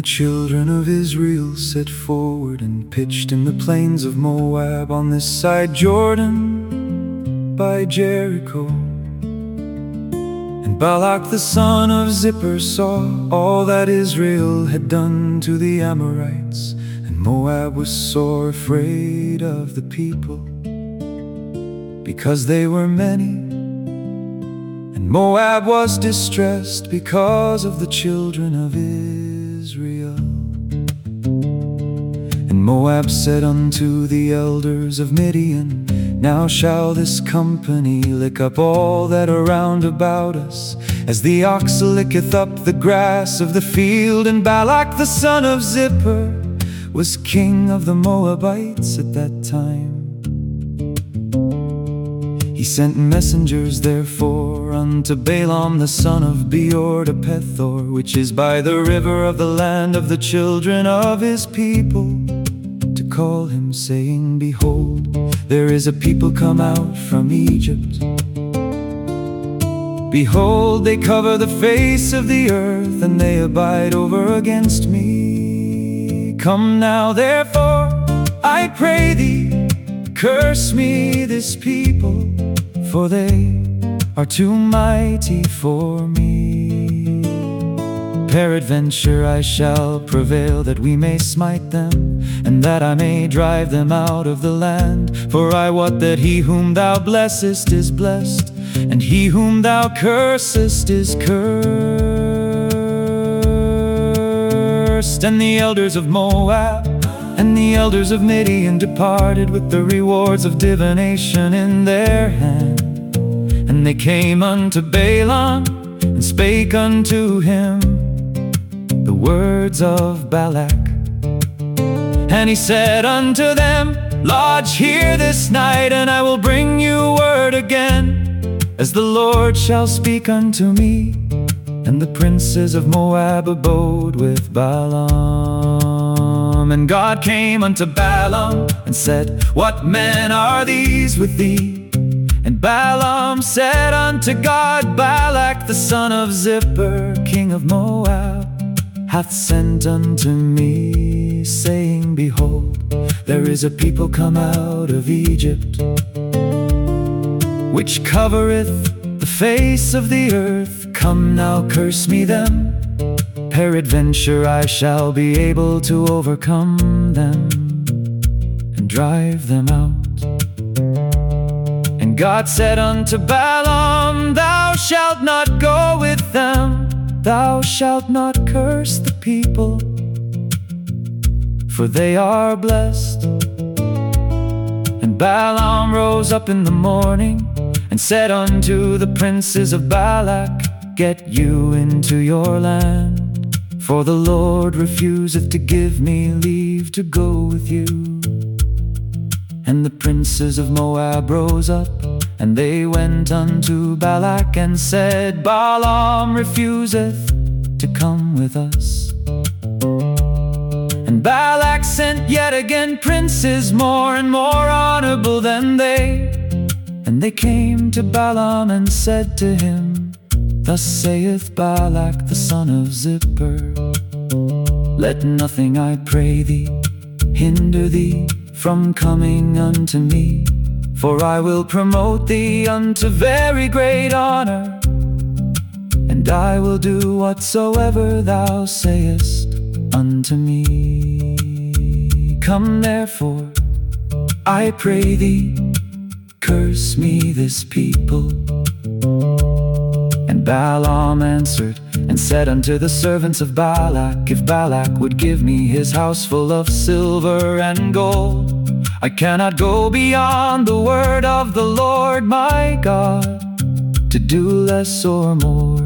children of Israel set forward and pitched in the plains of Moab on this side Jordan by Jericho. And Balak the son of Zippor saw all that Israel had done to the Amorites, and Moab was sore afraid of the people, because they were many. And Moab was distressed because of the children of Israel. And Moab said unto the elders of Midian, Now shall this company lick up all that are round about us, as the ox licketh up the grass of the field. And Balak the son of Zippor was king of the Moabites at that time. He sent messengers therefore unto Balaam the son of Beor to Pethor, which is by the river of the land of the children of his people, to call him, saying, Behold, there is a people come out from Egypt. Behold, they cover the face of the earth, and they abide over against me. Come now, therefore, I pray thee, curse me this people, for they are too mighty for me. Peradventure I shall prevail, that we may smite them, and that I may drive them out of the land. For I wot that he whom thou blessest is blessed, and he whom thou cursest is cursed. And the elders of Moab and the elders of Midian departed with the rewards of divination in their hand. And they came unto Balaam, and spake unto him the words of Balak. And he said unto them, Lodge here this night, and I will bring you word again, as the Lord shall speak unto me. And the princes of Moab abode with Balaam. And God came unto Balaam, and said, What men are these with thee? And Balaam said unto God, Balak the son of Zippor, king of Moab, hath sent unto me, saying, Behold, there is a people come out of Egypt, which covereth the face of the earth. Come now, curse me them. Peradventure I shall be able to overcome them, and drive them out. And God said unto Balaam, Thou shalt not go with them, thou shalt not curse the people, for they are blessed. And Balaam rose up in the morning, and said unto the princes of Balak, Get you into your land, for the Lord refuseth to give me leave to go with you. And the princes of Moab rose up, and they went unto Balak, and said, Balaam refuseth to come with us. And Balak sent yet again princes more and more honorable than they. And they came to Balaam, and said to him, Thus saith Balak the son of Zippor, Let nothing, I pray thee, hinder thee from coming unto me, for I will promote thee unto very great honor, and I will do whatsoever thou sayest unto me. Come therefore, I pray thee, curse me this people. And Balaam answered and said unto the servants of Balak, If Balak would give me his house full of silver and gold, I cannot go beyond the word of the Lord my God, to do less or more.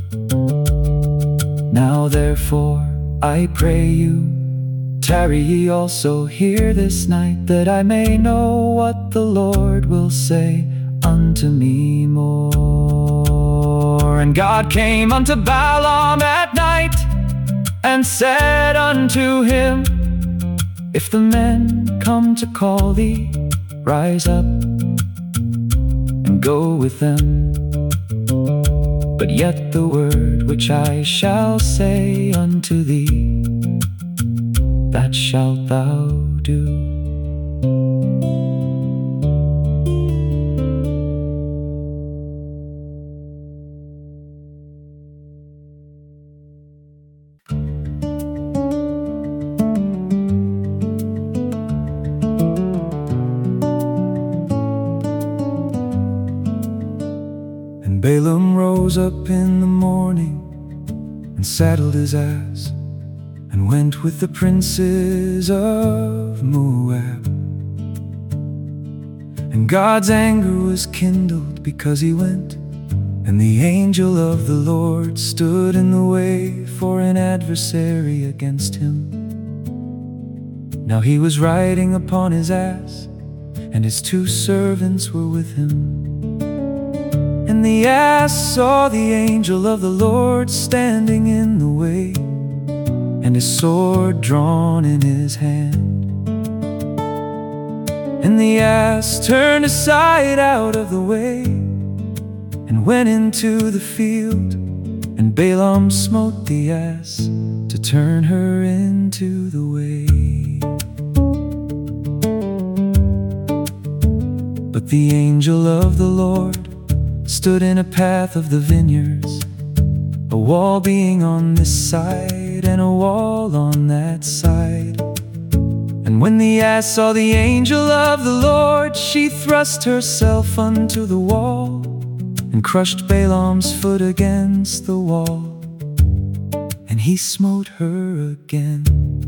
Now therefore, I pray you, tarry ye also here this night, that I may know what the Lord will say unto me more. And God came unto Balaam at night, and said unto him, If the men come to call thee, rise up and go with them. But yet the word which I shall say unto thee that shalt thou do. And Balaam rose up in the morning and saddled his ass and went with the princes of Moab. And God's anger was kindled because he went, and the angel of the Lord stood in the way for an adversary against him. Now he was riding upon his ass, and his 2 servants were with him. And the ass saw the angel of the Lord standing in the way, and his sword drawn in his hand. And the ass turned aside out of the way and went into the field, and Balaam smote the ass to turn her into the way. But the angel of the Lord stood in a path of the vineyards, a wall being on this side and a wall on that side. And when the ass saw the angel of the Lord, she thrust herself unto the wall and crushed Balaam's foot against the wall, and he smote her again.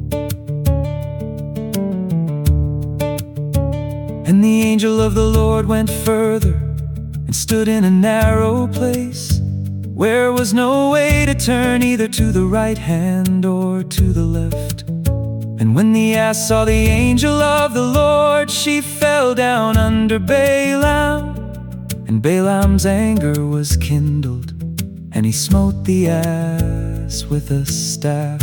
And the angel of the Lord went further and stood in a narrow place, where was no way to turn either to the right hand or to the left. And when the ass saw the angel of the Lord, she fell down under Balaam, and Balaam's anger was kindled, and he smote the ass with a staff.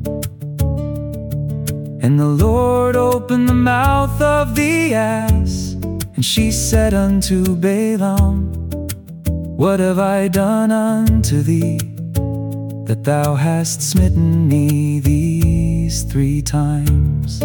And the Lord opened the mouth of the ass, and she said unto Balaam, What have I done unto thee, that thou hast smitten me these 3 times?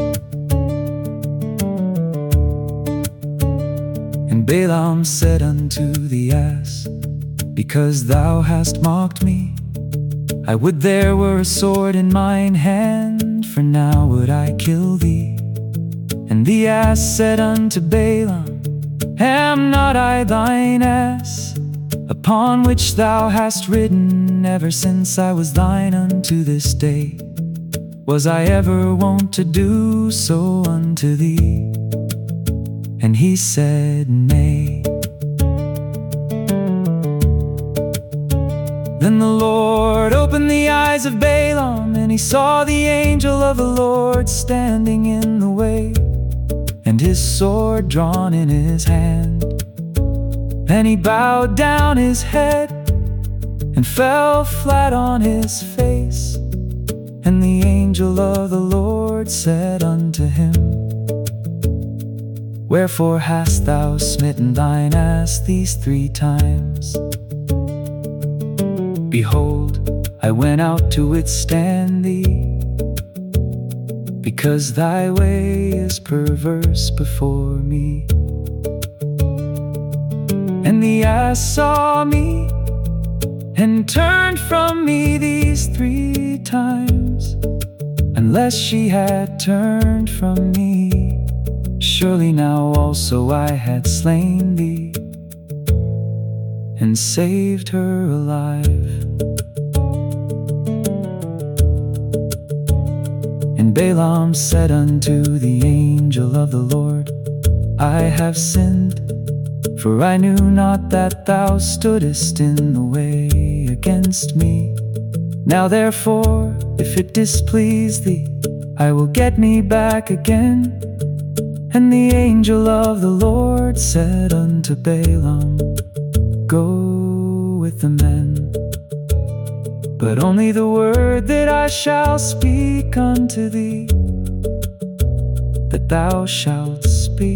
And Balaam said unto the ass, Because thou hast mocked me, I would there were a sword in mine hand, for now would I kill thee. And the ass said unto Balaam, Am not I thine ass, upon which thou hast ridden ever since I was thine unto this day? Was I ever wont to do so unto thee? And he said, Nay. Then the Lord opened the eyes of Balaam, and he saw the angel of the Lord standing in the way, and his sword drawn in his hand. Then he bowed down his head and fell flat on his face. And the angel of the Lord said unto him, Wherefore hast thou smitten thine ass these 3 times? Behold, I went out to withstand thee, because thy way is perverse before me. And the ass saw me and turned from me these 3 times. Unless she had turned from me, surely now also I had slain thee, and saved her alive. And Balaam said unto the angel of the Lord, I have sinned, for I knew not that thou stoodest in the way against me. Now therefore, if it displease thee, I will get me back again. And the angel of the Lord said unto Balaam, Go with the men, but only the word that I shall speak unto thee, that thou shalt speak.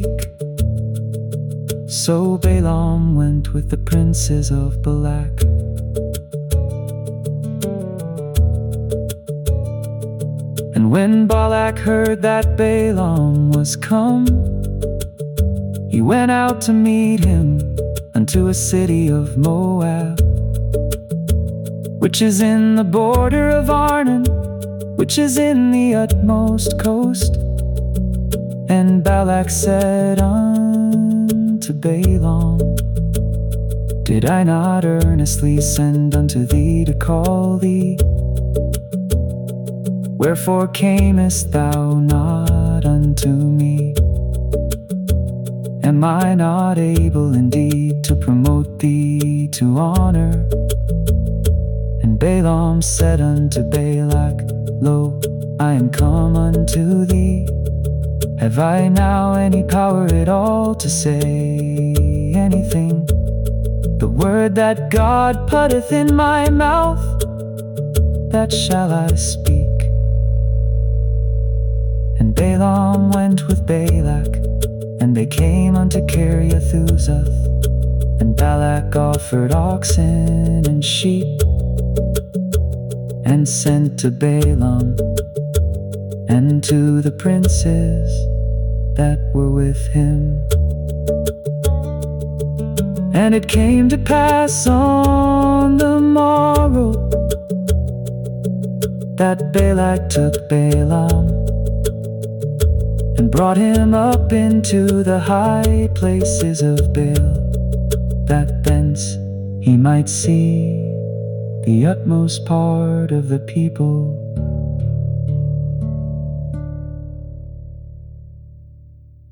So Balaam went with the princes of Balak. And And when Balak heard that Balaam was come, he went out to meet him unto a city of Moab, which is in the border of Arnon, which is in the utmost coast. And Balak said unto Balaam, Did I not earnestly send unto thee to call thee? Wherefore camest thou not unto me? Am I not able indeed to promote thee to honor? And Balaam said unto Balak, Lo, I am come unto thee. Have I now any power at all to say anything? The word that God putteth in my mouth, that shall I speak. And Balaam went with Balak, and they came unto Kiriath-huzoth. And Balak offered oxen and sheep, and sent to Balaam and to the princes that were with him. And it came to pass on the morrow that Balak took Balaam and brought him up into the high places of Baal, that thence he might see the utmost part of the people.